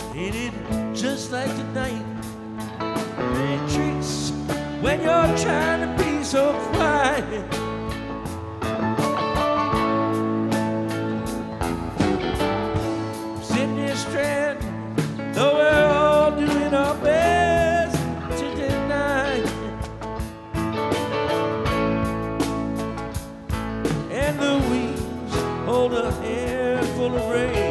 Ain't it just like tonight? Retreats when you're trying to be so quiet. Sitting here stranded, though we're all doing our best to deny it. And the weeds hold a handful of rain.